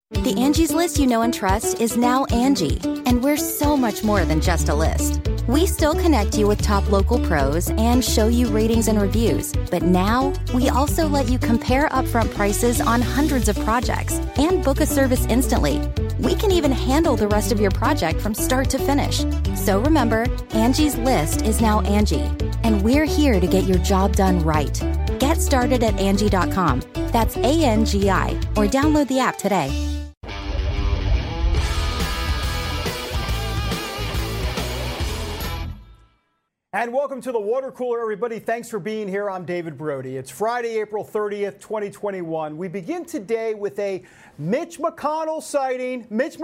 The Angie's List you know and trust is now Angie, and we're so much more than just a list. We still connect you with top local pros and show you ratings and reviews, but now we also let you compare upfront prices on hundreds of projects and book a service instantly. We can even handle the rest of your project from start to finish. So remember, Angie's List is now Angie, and we're here to get your job done right. Get started at Angie.com. That's ANGI, or download the app today. And welcome to the Water Cooler, everybody. Thanks for being here. I'm David Brody. It's Friday, April 30th, 2021. We begin today with a Mitch McConnell sighting.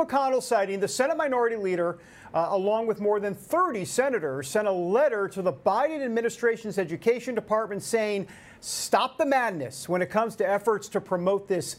The Senate Minority Leader, along with more than 30 senators, sent a letter to the Biden administration's Education Department saying, stop the madness when it comes to efforts to promote this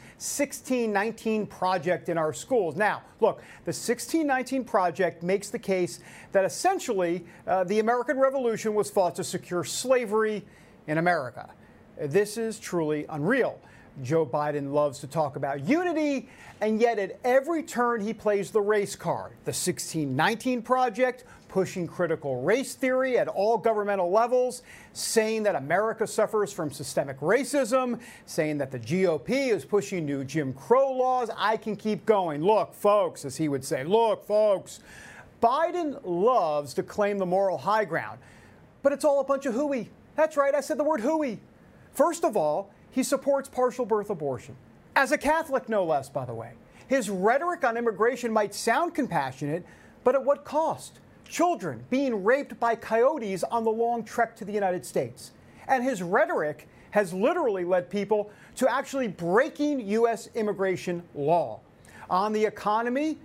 1619 project in our schools. Now, look, the 1619 project makes the case that essentially the American Revolution was fought to secure slavery in America. This is truly unreal. Joe Biden loves to talk about unity, and yet at every turn he plays the race card. The 1619 project, pushing critical race theory at all governmental levels, saying that America suffers from systemic racism, saying that the GOP is pushing new Jim Crow laws. I can keep going. Look, folks, as he would say, look, folks, Biden loves to claim the moral high ground, but it's all a bunch of hooey. That's right, I said the word hooey. First of all, he supports partial birth abortion. As a Catholic, no less, by the way. His rhetoric on immigration might sound compassionate, but at what cost? Children being raped by coyotes on the long trek to the United States. And his rhetoric has literally led people to actually breaking U.S. immigration law. On the economy,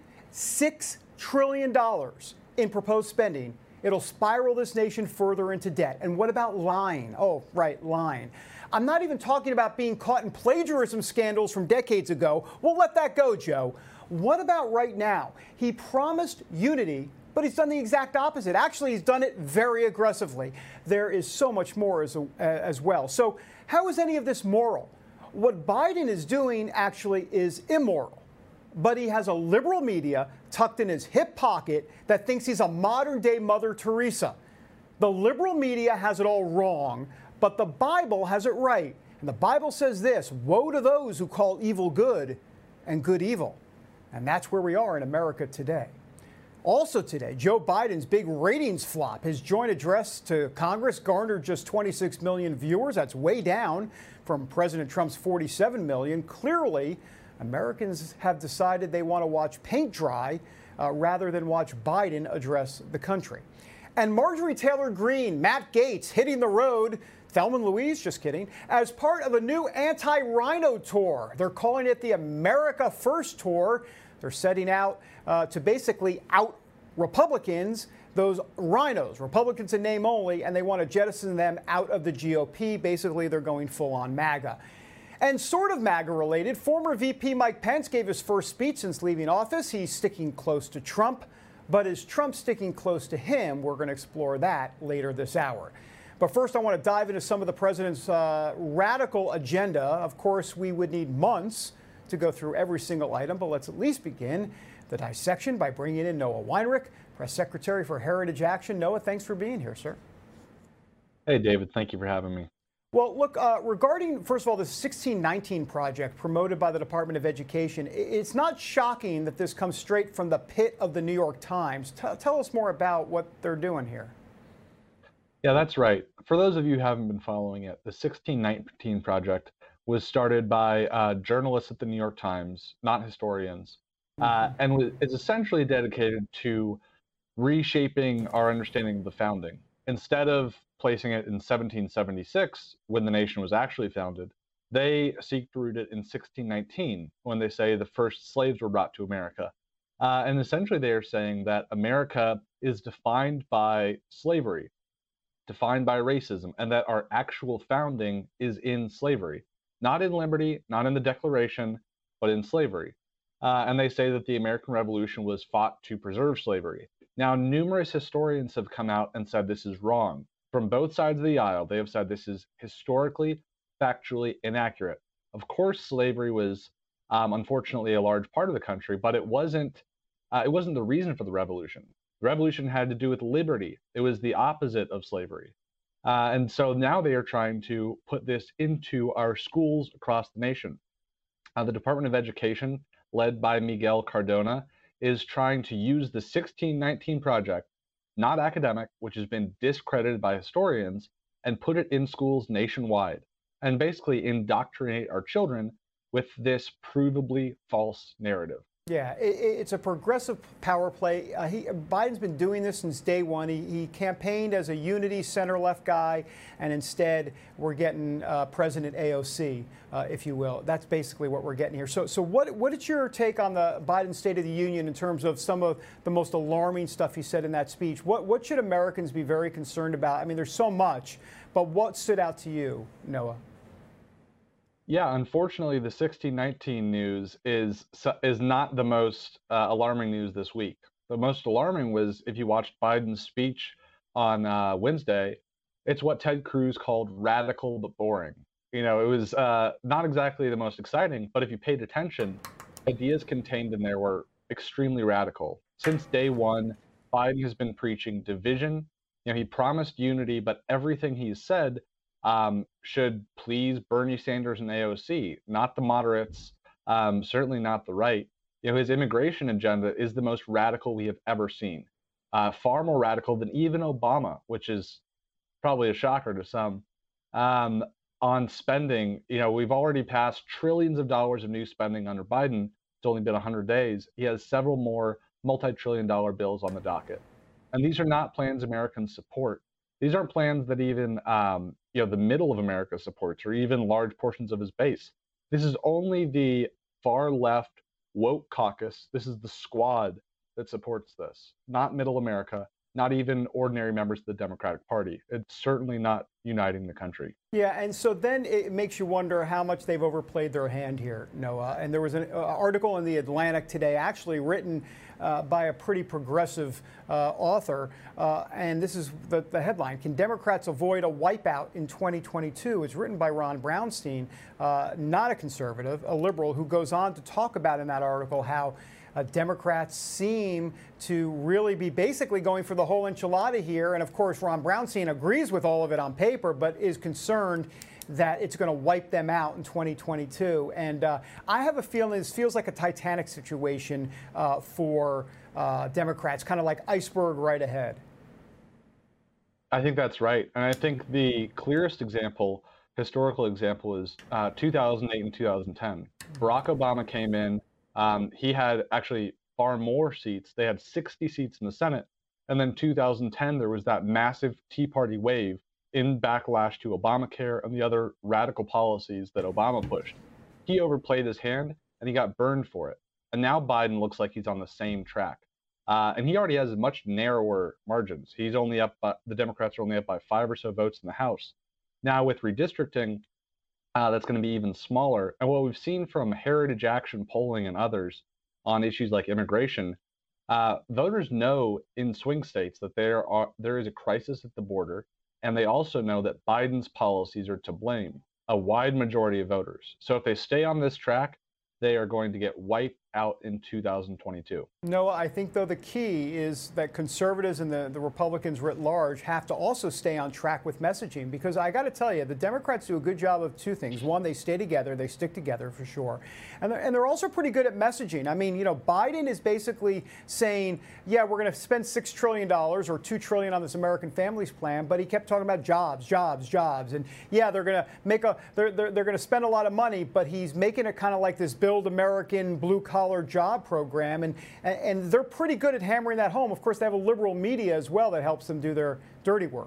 $6 trillion in proposed spending. It'll spiral this nation further into debt. And what about lying? Oh, right, lying. I'm not even talking about being caught in plagiarism scandals from decades ago. We'll let that go, Joe. What about right now? He promised unity, but he's done the exact opposite. Actually, he's done it very aggressively. There is so much more as well. So how is any of this moral? What Biden is doing actually is immoral. But he has a liberal media tucked in his hip pocket that thinks he's a modern-day Mother Teresa. The liberal media has it all wrong, but the Bible has it right. And the Bible says this: woe to those who call evil good and good evil. And that's where we are in America today. Also today, Joe Biden's big ratings flop. His joint address to Congress garnered just 26 million viewers. That's way down from President Trump's 47 million. Clearly, Americans have decided they want to watch paint dry rather than watch Biden address the country. And Marjorie Taylor Greene, Matt Gaetz hitting the road, Thelma and Louise, just kidding, as part of a new anti-rhino tour. They're calling it the America First Tour. They're setting out to basically out Republicans, those rhinos, Republicans in name only, and they want to jettison them out of the GOP. Basically, they're going full on MAGA. And sort of MAGA related, former VP Mike Pence gave his first speech since leaving office. He's sticking close to Trump. But is Trump sticking close to him? We're going to explore that later this hour. But first, I want to dive into some of the president's radical agenda. Of course, we would need months to go through every single item, but let's at least begin the dissection by bringing in Noah Weinrich, Press Secretary for Heritage Action. Noah, thanks for being here, sir. Hey, David. Thank you for having me. Well, look, regarding, first of all, the 1619 project promoted by the Department of Education, it's not shocking that this comes straight from the pit of the New York Times. Tell us more about what they're doing here. Yeah, that's right. For those of you who haven't been following it, the 1619 project was started by journalists at the New York Times, not historians, and is essentially dedicated to reshaping our understanding of the founding. Instead of placing it in 1776, when the nation was actually founded, they seek to root it in 1619, when they say the first slaves were brought to America. And essentially they are saying that America is defined by slavery, defined by racism, and that our actual founding is in slavery. Not in liberty, not in the Declaration, but in slavery. And they say that the American Revolution was fought to preserve slavery. Now, numerous historians have come out and said this is wrong. From both sides of the aisle, they have said this is historically, factually inaccurate. Of course, slavery was unfortunately, a large part of the country, but it wasn't. It wasn't the reason for the revolution. The revolution had to do with liberty. It was the opposite of slavery. And so now they are trying to put this into our schools across the nation. The Department of Education, led by Miguel Cardona, is trying to use the 1619 Project, not academic, which has been discredited by historians, and put it in schools nationwide, and basically indoctrinate our children with this provably false narrative. Yeah, it's a progressive power play. Biden's been doing this since day one. He campaigned as a unity center-left guy, and instead we're getting President AOC, if you will. That's basically what we're getting here. So what is your take on the Biden State of the Union in terms of some of the most alarming stuff he said in that speech? What should Americans be very concerned about? I mean, there's so much, but what stood out to you, Noah? Yeah, unfortunately, the 1619 news is not the most alarming news this week. The most alarming was if you watched Biden's speech on Wednesday, it's what Ted Cruz called radical but boring. You know, it was not exactly the most exciting, but if you paid attention, ideas contained in there were extremely radical. Since day one, Biden has been preaching division. You know, he promised unity, but everything he's said should please Bernie Sanders and AOC, not the moderates, certainly not the right. You know, his immigration agenda is the most radical we have ever seen, far more radical than even Obama, which is probably a shocker to some. On spending, you know, we've already passed trillions of dollars of new spending under Biden. It's only been 100 days. He has several more multi-trillion-dollar bills on the docket. And these are not plans Americans support. These aren't plans that even you know, the middle of America supports, or even large portions of his base. This is only the far left woke caucus. This is the squad that supports this, not middle America, not even ordinary members of the Democratic Party. It's certainly not uniting the country. Yeah, and so then it makes you wonder how much they've overplayed their hand here, Noah. And there was an article in The Atlantic today, actually written by a pretty progressive author, and this is the headline: Can Democrats avoid a wipeout in 2022? It's written by Ron Brownstein, not a conservative, a liberal, who goes on to talk about in that article how Democrats seem to really be basically going for the whole enchilada here. And of course, Ron Brownstein agrees with all of it on paper, but is concerned that it's going to wipe them out in 2022. And I have a feeling this feels like a Titanic situation for Democrats, kind of like iceberg right ahead. I think that's right. And I think the clearest example, historical example, is 2008 and 2010. Barack Obama came in. He had actually far more seats. They had 60 seats in the Senate. And then 2010, there was that massive Tea Party wave in backlash to Obamacare and the other radical policies that Obama pushed. He overplayed his hand and he got burned for it. And now Biden looks like he's on the same track. And he already has much narrower margins. He's only up, the Democrats are only up by 5 or so votes in the House. Now with redistricting, that's going to be even smaller. And what we've seen from Heritage Action polling and others on issues like immigration, voters know in swing states that there is a crisis at the border, and they also know that Biden's policies are to blame, a wide majority of voters. So if they stay on this track, they are going to get wiped out in 2022. No, I think, though, the key is that conservatives and the Republicans writ large have to also stay on track with messaging, because I got to tell you, the Democrats do a good job of two things. One, they stay together, they stick together for sure. And they're also pretty good at messaging. I mean, you know, Biden is basically saying, yeah, we're going to spend $6 trillion or $2 trillion on this American Families Plan, but he kept talking about jobs, jobs, jobs. And yeah, they're going to they're going to spend a lot of money, but he's making it kind of like this Build American blue collar job program, and they're pretty good at hammering that home. Of course, they have a liberal media as well that helps them do their dirty work.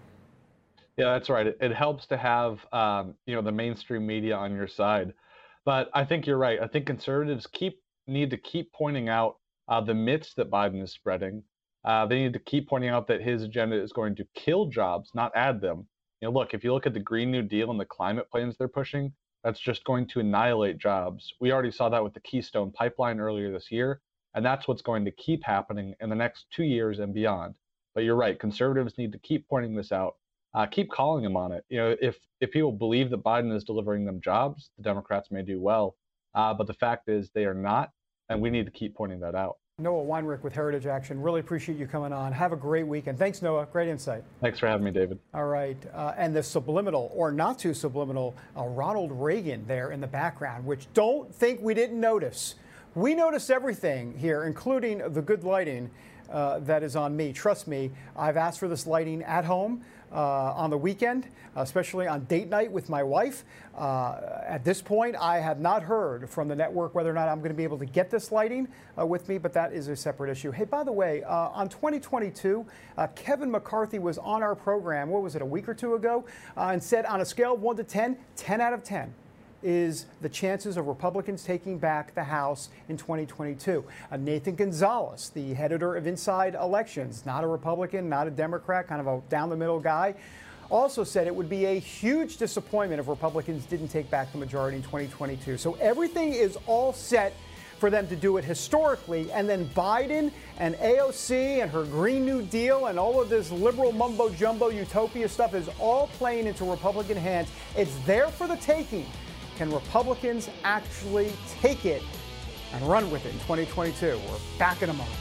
Yeah, that's right. It helps to have you know, the mainstream media on your side. But I think you're right. I think conservatives need to keep pointing out the myths that Biden is spreading. They need to keep pointing out that his agenda is going to kill jobs, not add them. You know, look, if you look at the Green New Deal and the climate plans they're pushing, that's just going to annihilate jobs. We already saw that with the Keystone Pipeline earlier this year, and that's what's going to keep happening in the next 2 years and beyond. But you're right, conservatives need to keep pointing this out, keep calling them on it. You know, if people believe that Biden is delivering them jobs, the Democrats may do well. But the fact is they are not, and we need to keep pointing that out. Noah Weinrich with Heritage Action. Really appreciate you coming on. Have a great weekend. Thanks, Noah. Great insight. Thanks for having me, David. All right. And the subliminal, or not too subliminal, Ronald Reagan there in the background, which don't think we didn't notice. We notice everything here, including the good lighting that is on me. Trust me, I've asked for this lighting at home on the weekend, especially on date night with my wife. At this point, I have not heard from the network whether or not I'm going to be able to get this lighting with me, but that is a separate issue. Hey, by the way, on 2022, Kevin McCarthy was on our program, what was it, a week or two ago, and said on a scale of 1 to 10, 10 out of 10. Is the chances of Republicans taking back the House in 2022. Nathan Gonzalez, the editor of Inside Elections, not a Republican, not a Democrat, kind of a down-the-middle guy, also said it would be a huge disappointment if Republicans didn't take back the majority in 2022. So everything is all set for them to do it historically, and then Biden and AOC and her Green New Deal and all of this liberal mumbo-jumbo utopia stuff is all playing into Republican hands. It's there for the taking. Can Republicans actually take it and run with it in 2022? We're back in a moment.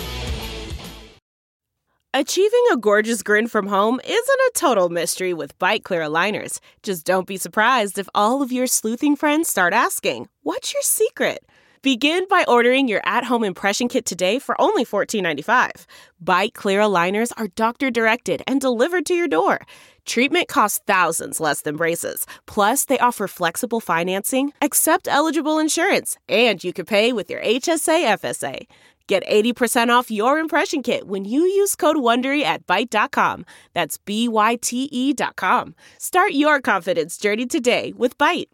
Achieving a gorgeous grin from home isn't a total mystery with Byte Clear aligners. Just don't be surprised if all of your sleuthing friends start asking, "What's your secret?" Begin by ordering your at-home impression kit today for only $14.95. Byte Clear aligners are doctor-directed and delivered to your door. Treatment costs thousands less than braces. Plus, they offer flexible financing, accept eligible insurance, and you can pay with your HSA FSA. Get 80% off your impression kit when you use code WONDERY at Byte.com. That's BYTE.com. Start your confidence journey today with Byte.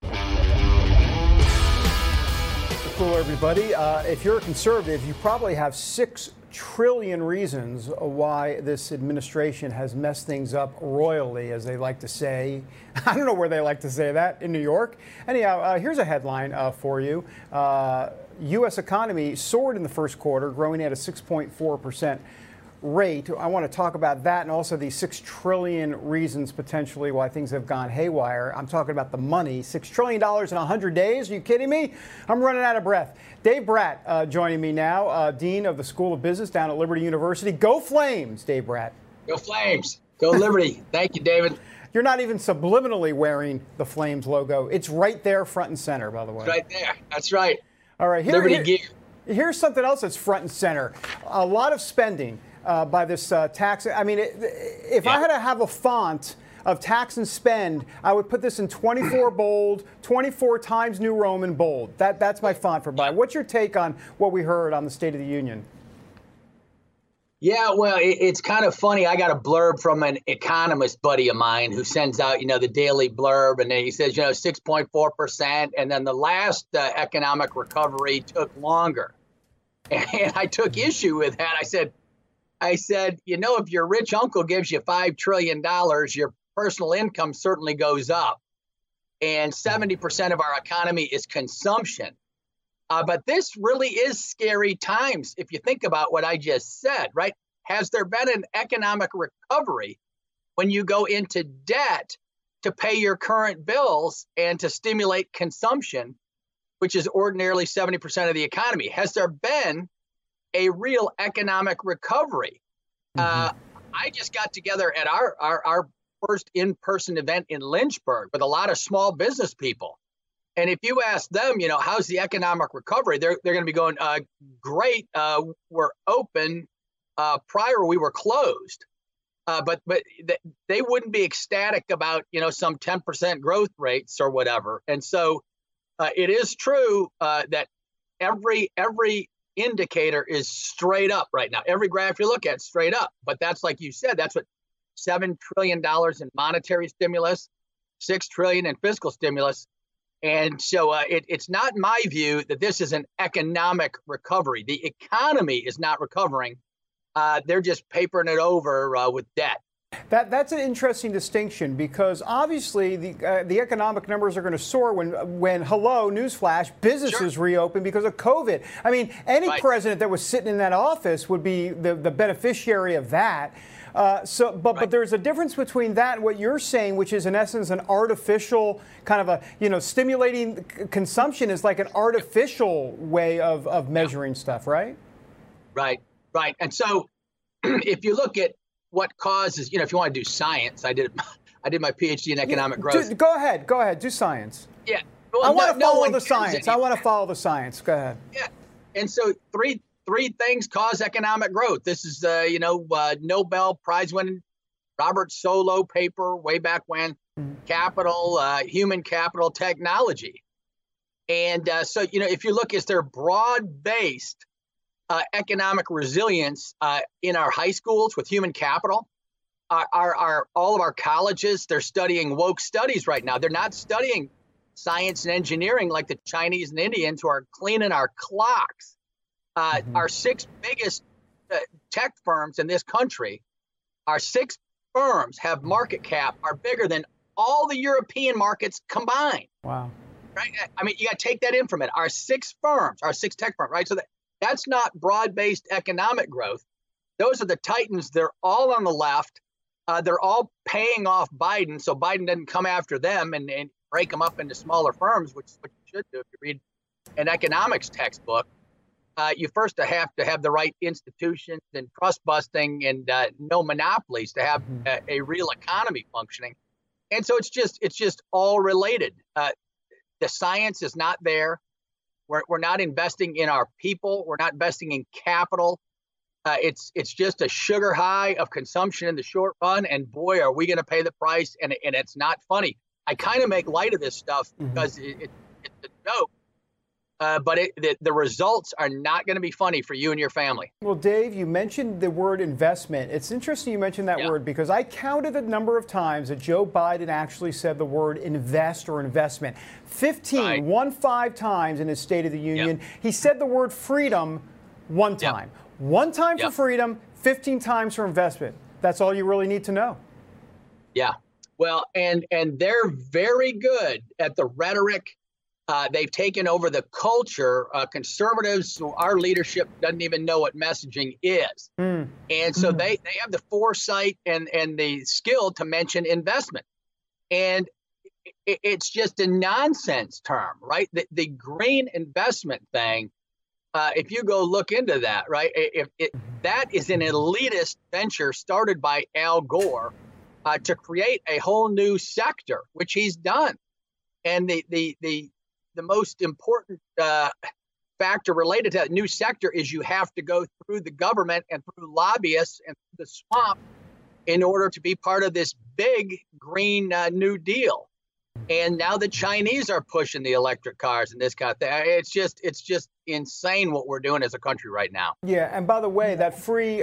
Hello, everybody. If you're a conservative, you probably have 6 trillion reasons why this administration has messed things up royally, as they like to say. I don't know where they like to say that, in New York. Anyhow, here's a headline for you. U.S. economy soared in the first quarter, growing at a 6.4% rate. I want to talk about that and also the 6 trillion reasons potentially why things have gone haywire. I'm talking about the money. $6 trillion in 100 days. Are you kidding me? I'm running out of breath. Dave Bratt joining me now, Dean of the School of Business down at Liberty University. Go Flames, Dave Bratt. Go Flames. Go Liberty. Thank you, David. You're not even subliminally wearing the Flames logo. It's right there front and center, by the way. Right there. That's right. All right. Here's something else that's front and center. A lot of spending by this tax. I mean, if I had to have a font of tax and spend, I would put this in 24 bold, 24 Times New Roman bold. That's my font for Biden. What's your take on what we heard on the State of the Union? Yeah, well, it's kind of funny. I got a blurb from an economist buddy of mine who sends out, the daily blurb, and then he says, 6.4%, and then the last economic recovery took longer. And I took issue with that. I said, if your rich uncle gives you $5 trillion, your personal income certainly goes up. And 70% of our economy is consumption. But this really is scary times if you think about what I just said, right? Has there been an economic recovery when you go into debt to pay your current bills and to stimulate consumption, which is ordinarily 70% of the economy? Has there been a real economic recovery? I just got together at our first in-person event in Lynchburg with a lot of small business people. And if you ask them, how's the economic recovery, they're going to be going, great. We're open. Prior, we were closed. But they wouldn't be ecstatic about, some 10% growth rates or whatever. And so it is true that every indicator is straight up right now. Every graph you look at, straight up. But that's, like you said, that's what $7 trillion in monetary stimulus, $6 trillion in fiscal stimulus. And so it's not my view that this is an economic recovery. The economy is not recovering. They're just papering it over with debt. That's an interesting distinction because obviously the economic numbers are going to soar when hello, newsflash, businesses reopen because of COVID. I mean, any president that was sitting in that office would be the beneficiary of that. But there's a difference between that and what you're saying, which is in essence an artificial kind of stimulating consumption is like an artificial way of measuring stuff, right? Right. And so if you look at what causes, if you want to do science, I did my PhD in economic growth. Go ahead, do science. Yeah. Well, I want to follow the science. I want to follow the science. Go ahead. Yeah. And so three things cause economic growth. This is Nobel Prize winning Robert Solow paper way back when, capital, human capital technology. And so, if you look, is there broad-based economic resilience in our high schools with human capital? Are all of our colleges, they're studying woke studies right now. They're not studying science and engineering like the Chinese and Indians who are cleaning our clocks. Our 6 biggest tech firms in this country, our 6 firms have market cap are bigger than all the European markets combined. Wow. Right? I mean, you got to take that in from it. Our 6 firms, our 6 tech firms, right? So that's not broad-based economic growth. Those are the titans. They're all on the left. They're all paying off Biden, so Biden doesn't come after them and break them up into smaller firms, which is what you should do if you read an economics textbook. You first have to have the right institutions and trust busting and no monopolies to have a real economy functioning. And so it's just all related. The science is not there. We're not investing in our people. We're not investing in capital. It's just a sugar high of consumption in the short run. And boy, are we going to pay the price. And it's not funny. I kind of make light of this stuff because it's a joke. But the results are not going to be funny for you and your family. Well, Dave, you mentioned the word investment. It's interesting you mentioned that word because I counted the number of times that Joe Biden actually said the word invest or investment. 15 times in his State of the Union. He said the word freedom one time. One time for freedom, 15 times for investment. That's all you really need to know. Yeah. Well, and they're very good at the rhetoric. They've taken over the culture. Conservatives, our leadership doesn't even know what messaging is. And so they have the foresight and the skill to mention investment. And it's just a nonsense term, right? The green investment thing, if you go look into that, right, that is an elitist venture started by Al Gore to create a whole new sector, which he's done. And the most important factor related to that new sector is you have to go through the government and through lobbyists and through the swamp in order to be part of this big green New Deal. And now the Chinese are pushing the electric cars and this kind of thing. It's just insane what we're doing as a country right now. Yeah, and by the way, that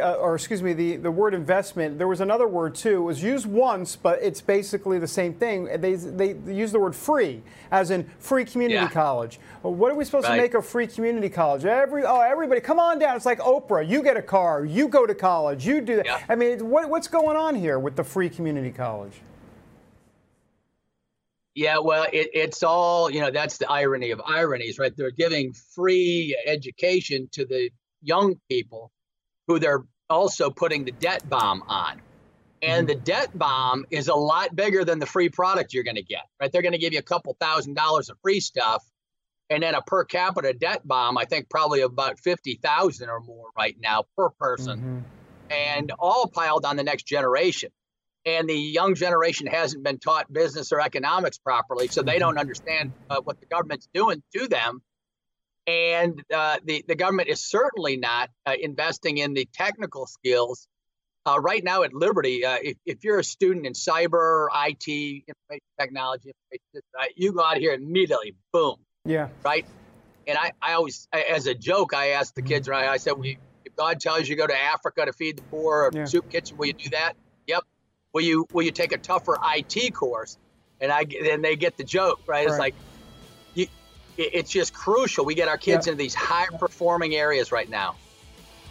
the word investment, there was another word too. It was used once, but it's basically the same thing. They use the word free, as in free community college. Well, what are we supposed to make of free community college? Everybody, come on down. It's like Oprah. You get a car. You go to college. You do that. Yeah. I mean, what's going on here with the free community college? Yeah, well, it's all, that's the irony of ironies, right? They're giving free education to the young people who they're also putting the debt bomb on. And the debt bomb is a lot bigger than the free product you're going to get, right? They're going to give you a couple $1,000s of free stuff and then a per capita debt bomb, I think probably about 50,000 or more right now per person, and all piled on the next generation. And the young generation hasn't been taught business or economics properly, so they don't understand what the government's doing to them. And the government is certainly not investing in the technical skills. Right now at Liberty, if you're a student in cyber, IT, information technology, you go out here immediately, boom. Yeah. Right? And I always, as a joke, I asked the kids, right? I said, if God tells you to go to Africa to feed the poor or soup kitchen, will you do that? Yep. Will you take a tougher IT course? And they get the joke, right? It's like, it's just crucial. We get our kids into these high performing areas right now.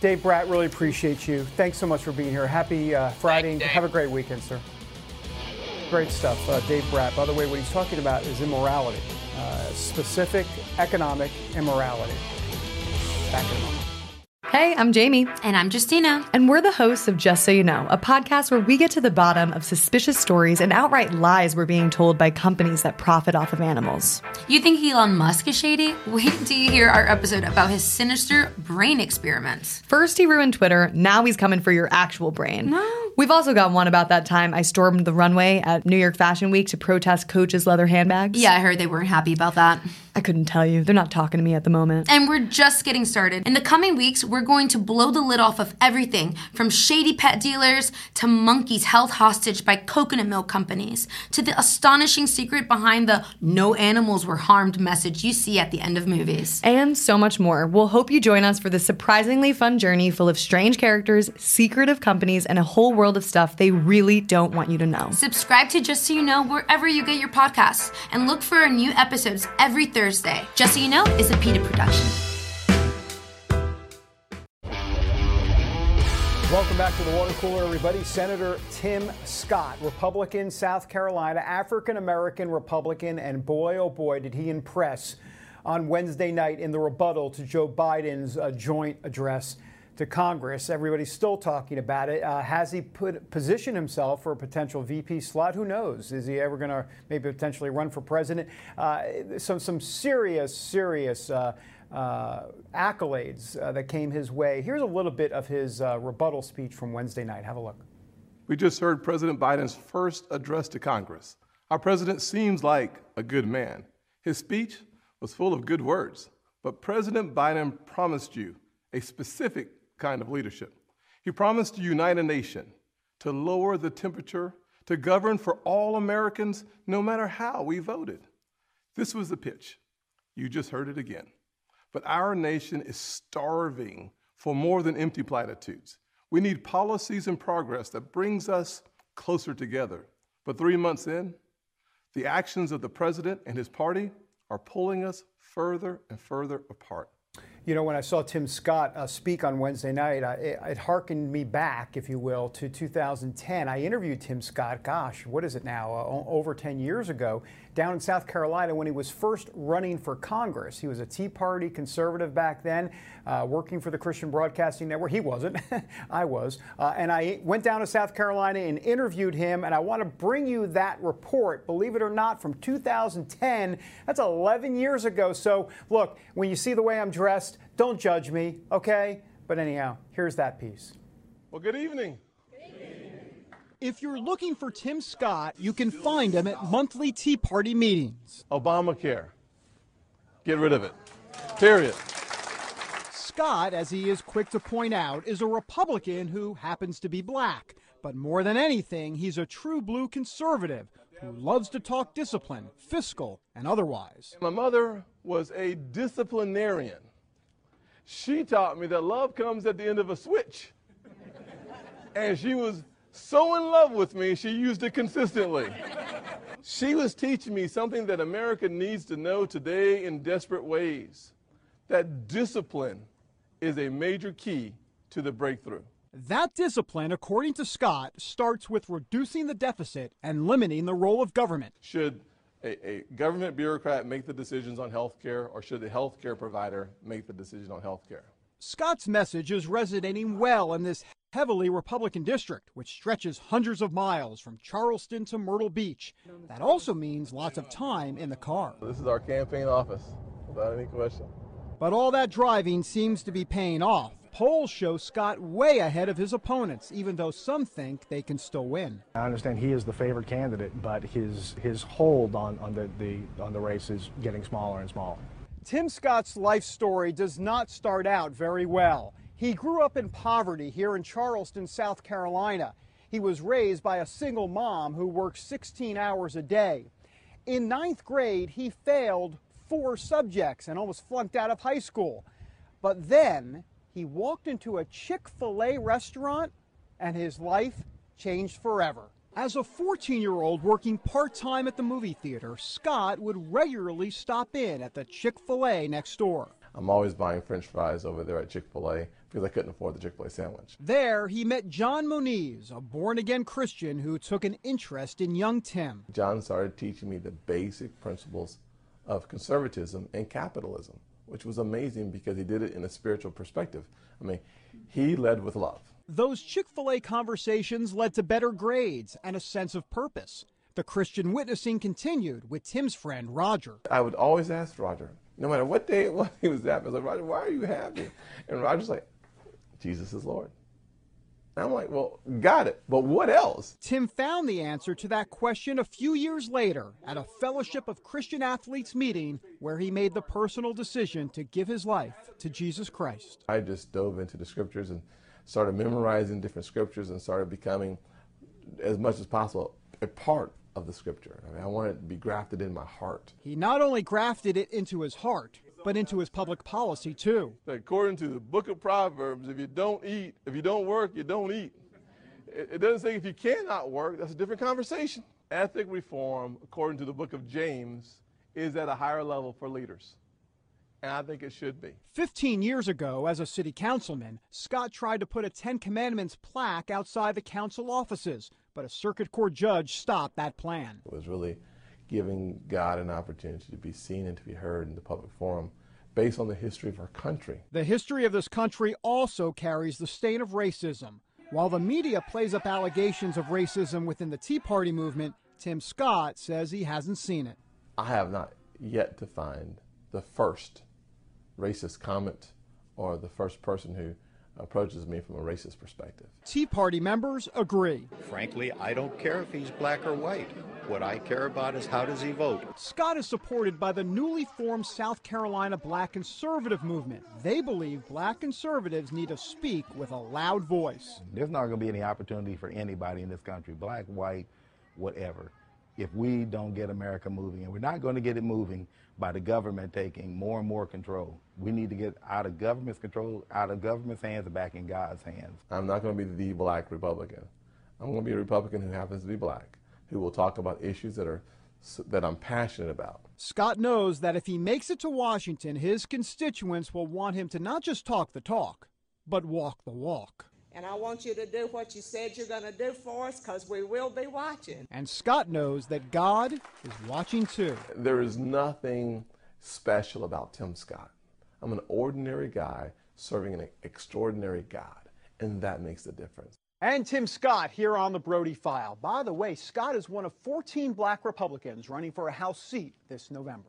Dave Bratt, really appreciate you. Thanks so much for being here. Happy Friday. Have a great weekend, sir. Great stuff. Dave Bratt. By the way, what he's talking about is immorality, specific economic immorality. Back in a moment. Hey, I'm Jamie. And I'm Justina. And we're the hosts of Just So You Know, a podcast where we get to the bottom of suspicious stories and outright lies we're being told by companies that profit off of animals. You think Elon Musk is shady? Wait till you hear our episode about his sinister brain experiments. First he ruined Twitter, now he's coming for your actual brain. No. We've also got one about that time I stormed the runway at New York Fashion Week to protest Coach's leather handbags. Yeah, I heard they weren't happy about that. I couldn't tell you. They're not talking to me at the moment. And we're just getting started. In the coming weeks, we're going to blow the lid off of everything from shady pet dealers to monkeys held hostage by coconut milk companies to the astonishing secret behind the "no animals were harmed" message you see at the end of movies. And so much more. We'll hope you join us for this surprisingly fun journey full of strange characters, secretive companies, and a whole world of stuff they really don't want you to know. Subscribe to Just So You Know wherever you get your podcasts and look for our new episodes every Thursday. Just So You Know is a PETA production. Welcome back to the Water Cooler, everybody. Senator Tim Scott, Republican, South Carolina, African-American Republican, and boy, oh boy, did he impress on Wednesday night in the rebuttal to Joe Biden's joint address to Congress. Everybody's still talking about it. Has he positioned himself for a potential VP slot? Who knows? Is he ever going to maybe potentially run for president? Some serious accolades that came his way. Here's a little bit of his rebuttal speech from Wednesday night. Have a look. We just heard President Biden's first address to Congress. Our president seems like a good man. His speech was full of good words, but President Biden promised you a specific kind of leadership. He promised to unite a nation, to lower the temperature, to govern for all Americans, no matter how we voted. This was the pitch. You just heard it again. But our nation is starving for more than empty platitudes. We need policies and progress that brings us closer together. But 3 months in, the actions of the president and his party are pulling us further and further apart. You know, when I saw Tim Scott speak on Wednesday night, it harkened me back, if you will, to 2010. I interviewed Tim Scott, gosh, what is it now, over 10 years ago, down in South Carolina when he was first running for Congress. He was a Tea Party conservative back then, working for the Christian Broadcasting Network. He wasn't, I was. And I went down to South Carolina and interviewed him, and I want to bring you that report, believe it or not, from 2010. That's 11 years ago. So, look, when you see the way I'm dressed, don't judge me, okay? But anyhow, here's that piece. Well, good evening. If you're looking for Tim Scott, you can find him at monthly Tea Party meetings. Obamacare. Get rid of it. Period. Scott, as he is quick to point out, is a Republican who happens to be black. But more than anything, he's a true blue conservative who loves to talk discipline, fiscal, and otherwise. My mother was a disciplinarian. She taught me that love comes at the end of a switch. And she was so in love with me, she used it consistently. She was teaching me something that America needs to know today in desperate ways, that discipline is a major key to the breakthrough. That discipline, according to Scott, starts with reducing the deficit and limiting the role of government. Should a government bureaucrat make the decisions on health care, or should the health care provider make the decision on health care? Scott's message is resonating well in this heavily Republican district, which stretches hundreds of miles from Charleston to Myrtle Beach. That also means lots of time in the car. This is our campaign office, without any question. But all that driving seems to be paying off. Polls show Scott way ahead of his opponents, even though some think they can still win. I understand he is the favored candidate, but his hold on the race is getting smaller and smaller. Tim Scott's life story does not start out very well. He grew up in poverty here in Charleston, South Carolina. He was raised by a single mom who worked 16 hours a day. In 9th grade, he failed 4 subjects and almost flunked out of high school. But then he walked into a Chick-fil-A restaurant and his life changed forever. As a 14-year-old working part-time at the movie theater, Scott would regularly stop in at the Chick-fil-A next door. I'm always buying French fries over there at Chick-fil-A because I couldn't afford the Chick-fil-A sandwich. There, he met John Moniz, a born-again Christian who took an interest in young Tim. John started teaching me the basic principles of conservatism and capitalism, which was amazing because he did it in a spiritual perspective. I mean, he led with love. Those Chick-fil-A conversations led to better grades and a sense of purpose. The Christian witnessing continued with Tim's friend, Roger. I would always ask Roger, no matter what day it was he was happy, I was like, Roger, why are you happy? And Roger's like, Jesus is Lord. And I'm like, well, got it, but what else? Tim found the answer to that question a few years later at a Fellowship of Christian Athletes meeting where he made the personal decision to give his life to Jesus Christ. I just dove into the scriptures and started memorizing different scriptures and started becoming, as much as possible, a part of the scripture. I mean, I wanted it to be grafted in my heart. He not only grafted it into his heart, but into his public policy too. According to the book of Proverbs, if you don't work, you don't eat. It doesn't say if you cannot work, that's a different conversation. Ethnic reform, according to the book of James, is at a higher level for leaders. And I think it should be. 15 years ago, as a city councilman, Scott tried to put a Ten Commandments plaque outside the council offices, but a circuit court judge stopped that plan. It was really giving God an opportunity to be seen and to be heard in the public forum based on the history of our country. The history of this country also carries the stain of racism. While the media plays up allegations of racism within the Tea Party movement, Tim Scott says he hasn't seen it. I have not yet to find the first racist comment or the first person who approaches me from a racist perspective. Tea Party members agree. Frankly, I don't care if he's black or white. What I care about is how does he vote. Scott is supported by the newly formed South Carolina Black Conservative movement. They believe black conservatives need to speak with a loud voice. There's not going to be any opportunity for anybody in this country, black, white, whatever, if we don't get America moving. And we're not going to get it moving by the government taking more and more control. We need to get out of government's control, out of government's hands and back in God's hands. I'm not going to be the black Republican. I'm going to be a Republican who happens to be black, who will talk about issues that I'm passionate about. Scott knows that if he makes it to Washington, his constituents will want him to not just talk the talk, but walk the walk. And I want you to do what you said you're going to do for us, because we will be watching. And Scott knows that God is watching too. There is nothing special about Tim Scott. I'm an ordinary guy serving an extraordinary God, and that makes the difference. And Tim Scott here on the Brody File. By the way, Scott is one of 14 black Republicans running for a House seat this November.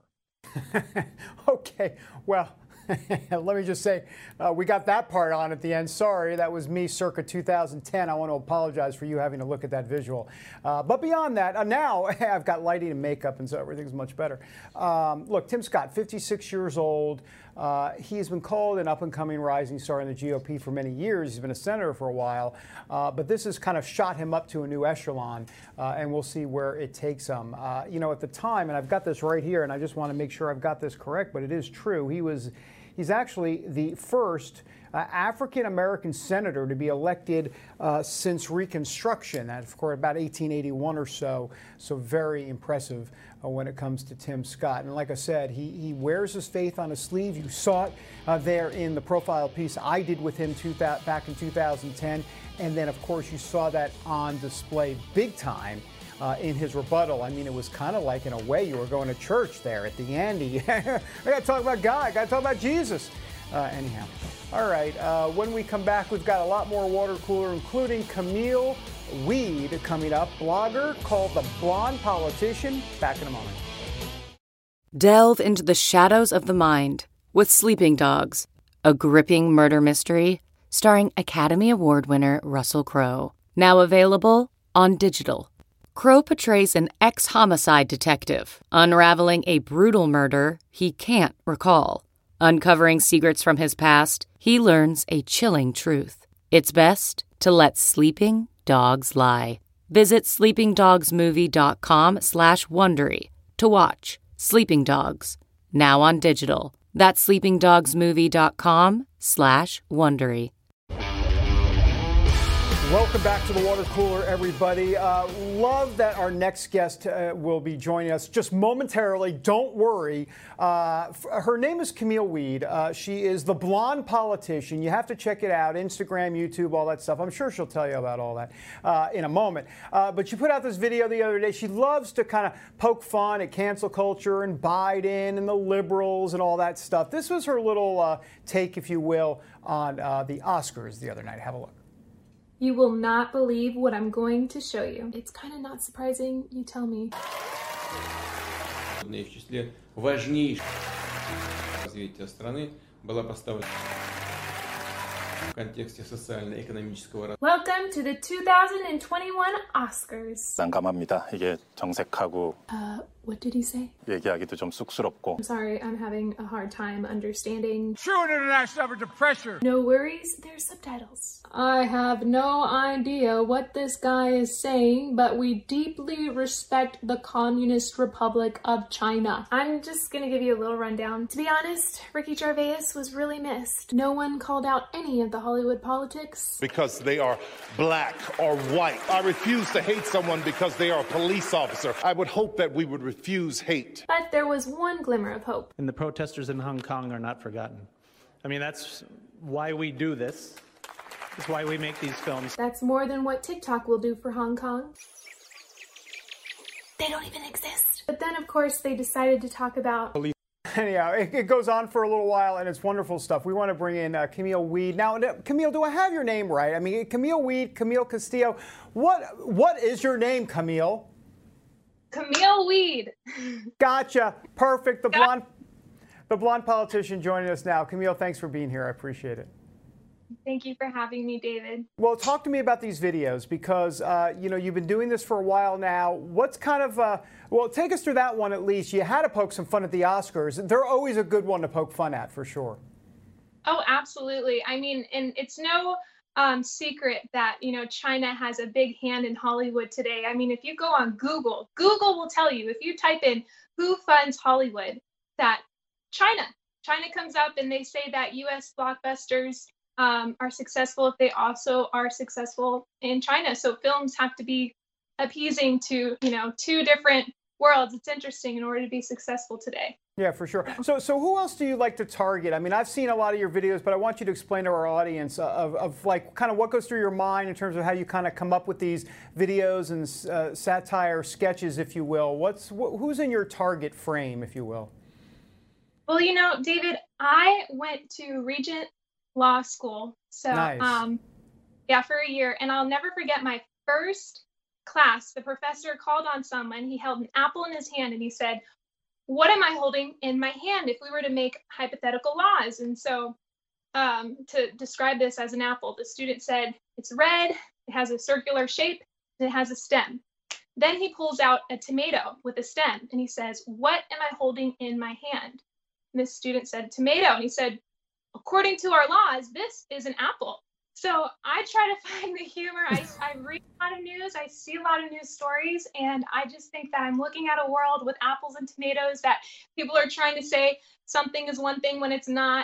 Okay, well, let me just say, we got that part on at the end. Sorry, that was me circa 2010. I want to apologize for you having to look at that visual. But beyond that, now I've got lighting and makeup, and so everything's much better. Look, Tim Scott, 56 years old. He's been called an up-and-coming rising star in the GOP for many years. He's been a senator for a while. But this has kind of shot him up to a new echelon, and we'll see where it takes him. You know, at the time, and I've got this right here, and I just want to make sure I've got this correct, but it is true. He's actually the first African-American senator to be elected since Reconstruction, of course, about 1881 or so. So very impressive when it comes to Tim Scott. And like I said, he wears his faith on his sleeve. You saw it there in the profile piece I did with him back in 2010. And then, of course, you saw that on display big time in his rebuttal. I mean, it was kind of like, in a way, you were going to church there at the Andy. I got to talk about God. I got to talk about Jesus. Anyhow. All right. When we come back, we've got a lot more water cooler, including Camille Weed coming up, blogger called the Blonde Politician. Back in a moment. Delve into the shadows of the mind with Sleeping Dogs, a gripping murder mystery starring Academy Award winner Russell Crowe. Now available on digital. Crowe portrays an ex-homicide detective unraveling a brutal murder he can't recall. Uncovering secrets from his past, he learns a chilling truth. It's best to let sleeping dogs lie. Visit sleepingdogsmovie.com/Wondery to watch Sleeping Dogs, now on digital. That's sleepingdogsmovie.com/Wondery. Welcome back to the water cooler, everybody. Love that our next guest will be joining us just momentarily. Don't worry. Her name is Camille Weed. She is the blonde politician. You have to check it out. Instagram, YouTube, all that stuff. I'm sure she'll tell you about all that in a moment. But she put out this video the other day. She loves to kind of poke fun at cancel culture and Biden and the liberals and all that stuff. This was her little take, if you will, on the Oscars the other night. Have a look. You will not believe what I'm going to show you. It's kind of not surprising, you tell me. В числе важнейших развития страны была поставлена в контексте социально-экономического развития. Welcome to the 2021 Oscars. 난감합니다. 이게 정색하고 What did he say? 얘기하기도 좀 쑥스럽고. I'm sorry, I'm having a hard time understanding. True international effort to pressure. No worries, there's subtitles. I have no idea what this guy is saying, but we deeply respect the Communist Republic of China. I'm just gonna give you a little rundown. To be honest, Ricky Gervais was really missed. No one called out any of the Hollywood politics. Because they are black or white. I refuse to hate someone because they are a police officer. I would hope that we would refuse hate. But there was one glimmer of hope. And the protesters in Hong Kong are not forgotten. I mean, that's why we do this. That's why we make these films. That's more than what TikTok will do for Hong Kong. They don't even exist. But then, of course, they decided to talk about... Anyhow, it goes on for a little while, and it's wonderful stuff. We want to bring in Camille Weed. Now, Camille, do I have your name right? I mean, Camille Weed, Camille Castillo. What is your name, Camille? Camille Weed. Gotcha. Perfect. The blonde politician joining us now. Camille, thanks for being here. I appreciate it. Thank you for having me, David. Well, talk to me about these videos because, you've been doing this for a while now. What's kind of, well, take us through that one at least. You had to poke some fun at the Oscars. They're always a good one to poke fun at, for sure. Oh, absolutely. I mean, and it's no secret that, China has a big hand in Hollywood today. I mean, if you go on Google will tell you, if you type in who funds Hollywood, that China comes up and they say that U.S. blockbusters are successful if they also are successful in China. So films have to be appeasing to, two different worlds. It's interesting in order to be successful today. Yeah, for sure. So who else do you like to target? I mean, I've seen a lot of your videos, but I want you to explain to our audience of like kind of what goes through your mind in terms of how you kind of come up with these videos and satire sketches, if you will. Who's in your target frame, if you will? Well, David, I went to Regent Law School. So, nice. For a year. And I'll never forget my first class. The professor called on someone. He held an apple in his hand and he said, "What am I holding in my hand if we were to make hypothetical laws?" And so to describe this as an apple, the student said, "It's red, it has a circular shape, and it has a stem." Then he pulls out a tomato with a stem and he says, "What am I holding in my hand?" And this student said, "Tomato." And he said, "According to our laws, this is an apple." So I try to find the humor. I read a lot of news. I see a lot of news stories. And I just think that I'm looking at a world with apples and tomatoes that people are trying to say something is one thing when it's not.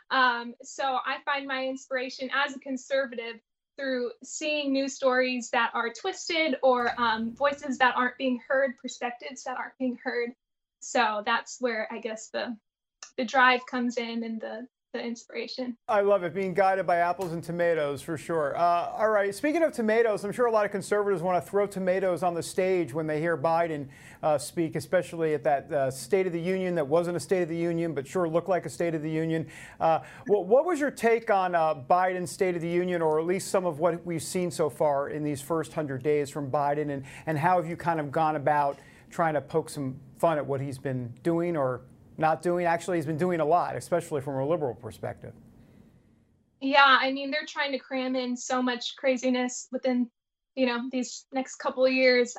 So I find my inspiration as a conservative through seeing news stories that are twisted or voices that aren't being heard, perspectives that aren't being heard. So that's where I guess the drive comes in and the inspiration. I love it, being guided by apples and tomatoes, for sure. All right, speaking of tomatoes, I'm sure a lot of conservatives want to throw tomatoes on the stage when they hear Biden speak, especially at that State of the Union that wasn't a State of the Union, but sure looked like a State of the Union. What was your take on Biden's State of the Union, or at least some of what we've seen so far in these first 100 days from Biden, and how have you kind of gone about trying to poke some fun at what he's been doing or not doing? Actually, he's been doing a lot, especially from a liberal perspective. Yeah, I mean, they're trying to cram in so much craziness within, these next couple of years.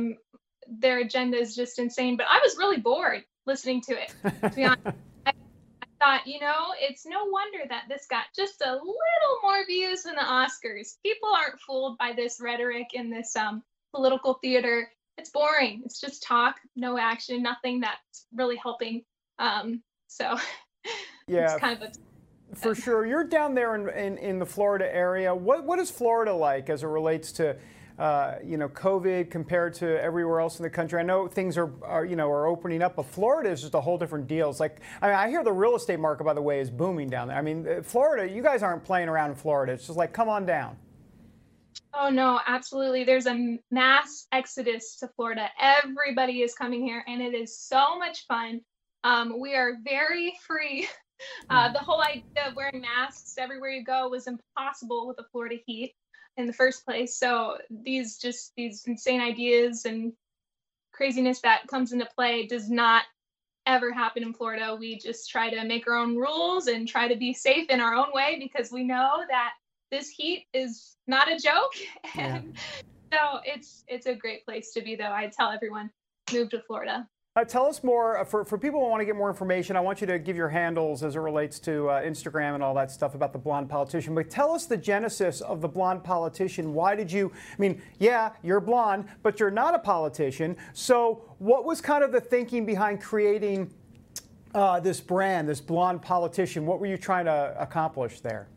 Their agenda is just insane. But I was really bored listening to it, to be honest. I thought, it's no wonder that this got just a little more views than the Oscars. People aren't fooled by this rhetoric and this political theater. It's boring. It's just talk, no action, nothing that's really helping. So yeah, it's kind of For sure. You're down there in the Florida area. What is Florida like as it relates to COVID compared to everywhere else in the country? I know things are opening up, but Florida is just a whole different deal. It's like, I hear the real estate market, by the way, is booming down there. I mean, Florida, you guys aren't playing around in Florida. It's just like, come on down. Oh, no, absolutely. There's a mass exodus to Florida. Everybody is coming here, and it is so much fun. We are very free. The whole idea of wearing masks everywhere you go was impossible with the Florida heat in the first place. So these insane ideas and craziness that comes into play does not ever happen in Florida. We just try to make our own rules and try to be safe in our own way, because we know that this heat is not a joke. And so it's a great place to be, though. I tell everyone, move to Florida. Tell us more, for people who want to get more information, I want you to give your handles as it relates to Instagram and all that stuff about the blonde politician. But tell us the genesis of the blonde politician. Why did you, you're blonde, but you're not a politician. So what was kind of the thinking behind creating this brand, this blonde politician? What were you trying to accomplish there?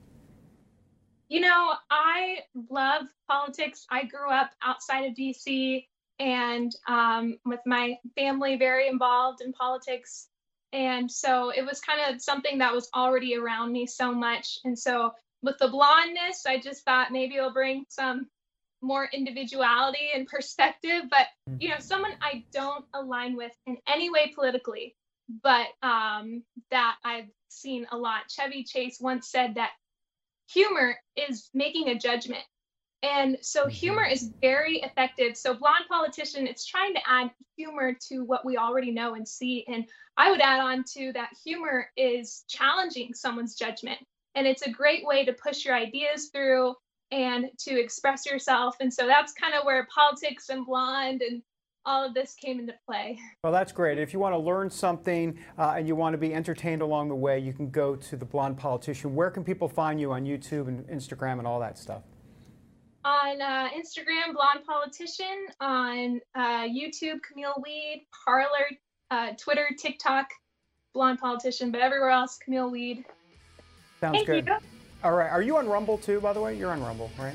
I love politics. I grew up outside of D.C., and with my family very involved in politics. And so it was kind of something that was already around me so much. And so with the blondness, I just thought maybe it'll bring some more individuality and perspective. But, someone I don't align with in any way politically, but that I've seen a lot. Chevy Chase once said that humor is making a judgment. And so humor is very effective. So blonde politician, it's trying to add humor to what we already know and see. And I would add on to that, humor is challenging someone's judgment. And it's a great way to push your ideas through and to express yourself. And so that's kind of where politics and blonde and all of this came into play. Well, that's great. If you want to learn something and you want to be entertained along the way, you can go to the Blonde Politician. Where can people find you on YouTube and Instagram and all that stuff? On Instagram, Blonde Politician. On YouTube, Camille Weed. Parler, Twitter, TikTok, Blonde Politician. But everywhere else, Camille Weed. Sounds good. You. All right. Are you on Rumble too, by the way? You're on Rumble, right?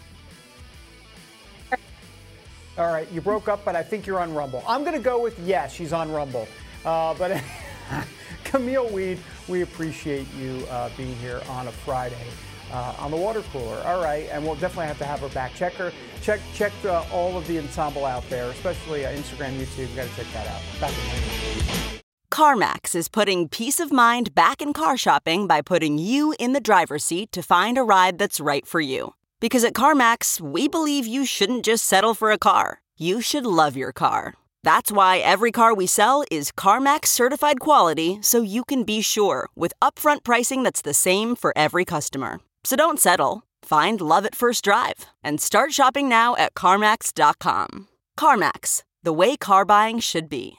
All right. You broke up, but I think you're on Rumble. I'm going to go with yes, she's on Rumble. But Camille Weed, we appreciate you being here on a Friday. On the water cooler. All right, and we'll definitely have to have her back. Check all of the ensemble out there, especially Instagram, YouTube. You got to check that out. Back in CarMax is putting peace of mind back in car shopping by putting you in the driver's seat to find a ride that's right for you. Because at CarMax, we believe you shouldn't just settle for a car. You should love your car. That's why every car we sell is CarMax certified quality, so you can be sure with upfront pricing that's the same for every customer. So don't settle. Find love at first drive and start shopping now at CarMax.com. CarMax, the way car buying should be.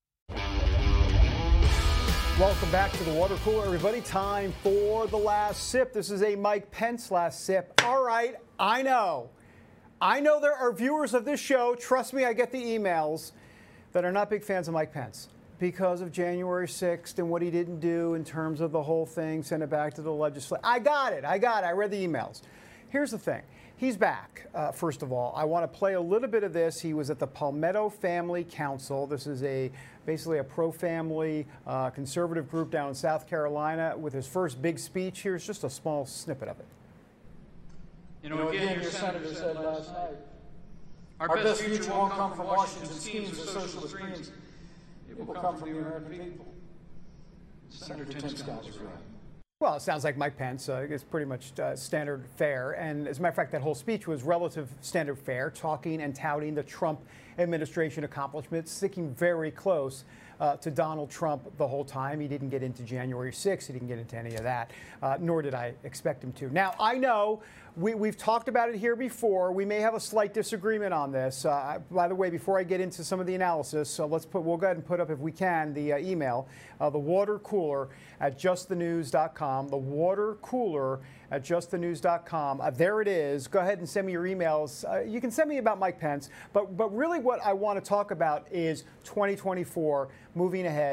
Welcome back to the water cooler, everybody. Time for the last sip. This is a Mike Pence last sip. All right, I know there are viewers of this show, trust me, I get the emails, that are not big fans of Mike Pence because of January 6th and what he didn't do in terms of the whole thing, send it back to the legislature. I got it. I read the emails. Here's the thing. He's back, first of all. I want to play a little bit of this. He was at the Palmetto Family Council. This is basically a pro-family conservative group down in South Carolina with his first big speech. Here's just a small snippet of it. Again, your senator said last night, our best future won't come from Washington schemes or socialist dreams. It will come from the American people. Senator Tim Scott is right. Well, it sounds like Mike Pence. It's pretty much standard fare. And as a matter of fact, that whole speech was relative standard fare, talking and touting the Trump administration accomplishments, sticking very close to Donald Trump the whole time. He didn't get into January 6th. He didn't get into any of that, nor did I expect him to. Now, I know we've talked about it here before. We may have a slight disagreement on this. By the way, before I get into some of the analysis, we'll go ahead and put up, if we can, the email, the water cooler at justthenews.com, the water cooler at justthenews.com. There it is. Go ahead and send me your emails. You can send me about Mike Pence, but really what I want to talk about is 2024, moving ahead.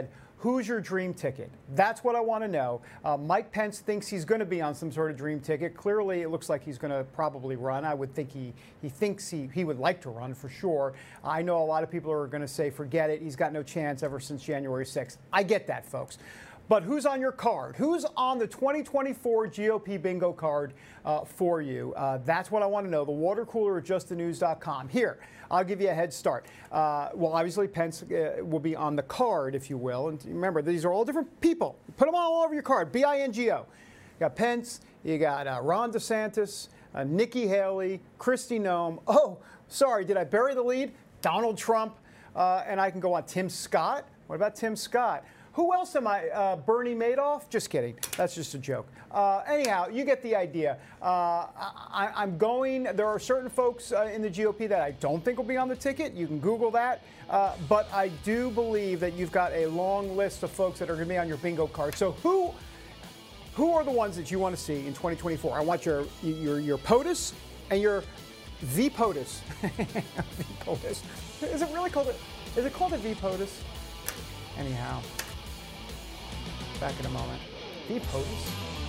Who's your dream ticket? That's what I want to know. Mike Pence thinks he's going to be on some sort of dream ticket. Clearly, it looks like he's going to probably run. I would think he thinks he would like to run for sure. I know a lot of people are going to say, forget it. He's got no chance ever since January 6th. I get that, folks. But who's on your card? Who's on the 2024 GOP bingo card for you? That's what I want to know. The water cooler at justthenews.com. Here, I'll give you a head start. Well, obviously, Pence will be on the card, if you will. And remember, these are all different people. Put them all over your card. BINGO. You got Pence. You got Ron DeSantis, Nikki Haley, Kristi Noem. Oh, sorry, did I bury the lead? Donald Trump. And I can go on. Tim Scott. What about Tim Scott? Who else am I? Bernie Madoff? Just kidding. That's just a joke. Anyhow, you get the idea. I'm going. There are certain folks in the GOP that I don't think will be on the ticket. You can Google that. But I do believe that you've got a long list of folks that are going to be on your bingo card. So who are the ones that you want to see in 2024? I want your POTUS and your VPOTUS. VPOTUS. Is it really called a? Is it called a VPOTUS? Anyhow. Back in a moment. VPOTUS.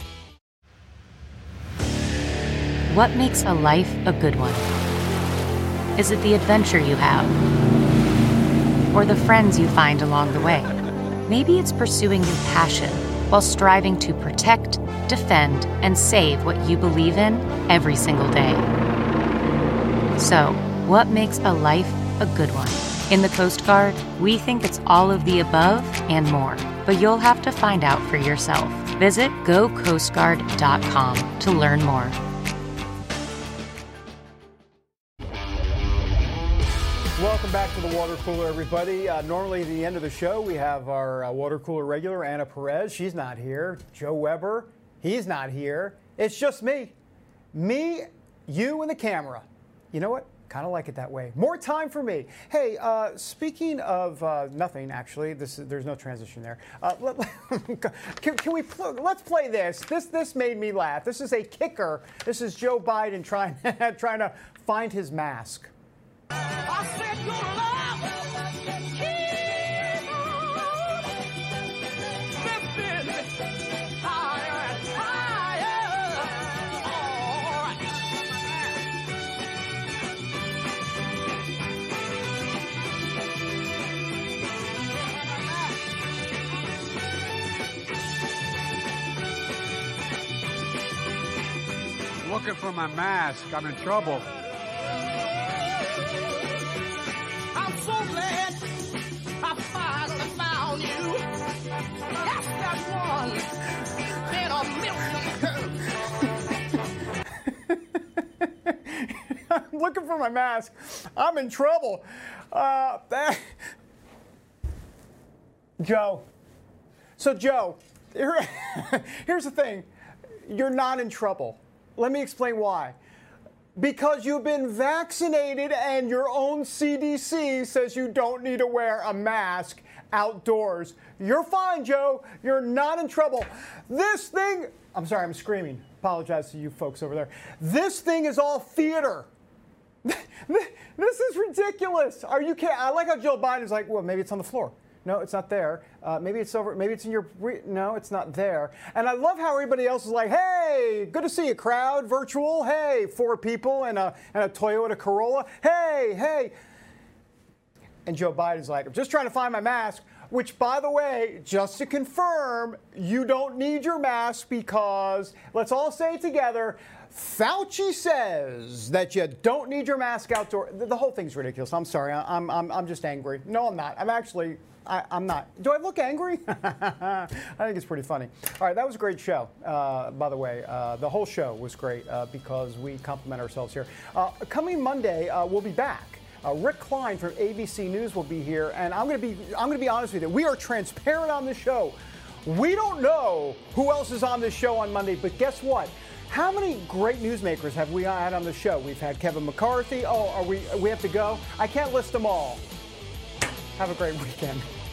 What makes a life a good one? Is it the adventure you have? Or the friends you find along the way? Maybe it's pursuing your passion while striving to protect, defend, and save what you believe in every single day. So, what makes a life a good one? In the Coast Guard, we think it's all of the above and more, but you'll have to find out for yourself. Visit gocoastguard.com to learn more. Welcome back to the Water Cooler, everybody. Normally at the end of the show, we have our Water Cooler regular, Anna Perez. She's not here. Joe Weber, he's not here. It's just me. Me, you, and the camera. You know what? Kind of like it that way. More time for me. Hey, speaking of nothing, actually, there's no transition there. Let's play this. This made me laugh. This is a kicker. This is Joe Biden trying to find his mask. I said your love keep on lifting higher and higher. All right. Looking for my mask. I'm in trouble. I'm so glad I finally found you. That's that one in a million. I'm looking for my mask. I'm in trouble. Joe. So, Joe, here's the thing. You're not in trouble. Let me explain why. Because you've been vaccinated and your own CDC says you don't need to wear a mask outdoors. You're fine, Joe. You're not in trouble. This thing, I'm sorry, I'm screaming. Apologize to you folks over there. This thing is all theater. This is ridiculous. Are you kidding? I like how Joe Biden's like, well, maybe it's on the floor. No, it's not there. Maybe it's over. Maybe it's in your. No, it's not there. And I love how everybody else is like, "Hey, good to see you, crowd. Virtual. Hey, 4 people and a Toyota Corolla. Hey." And Joe Biden's like, "I'm just trying to find my mask." Which, by the way, just to confirm, you don't need your mask because let's all say it together. Fauci says that you don't need your mask outdoor. The whole thing's ridiculous. I'm sorry. I'm just angry. No, I'm not. I'm not. Do I look angry? I think it's pretty funny. All right, that was a great show, by the way. The whole show was great because we compliment ourselves here. Coming Monday, we'll be back. Rick Klein from ABC News will be here, and I'm going to be honest with you. We are transparent on the show. We don't know who else is on this show on Monday, but guess what? How many great newsmakers have we had on the show? We've had Kevin McCarthy. Oh, we have to go? I can't list them all. Have a great weekend.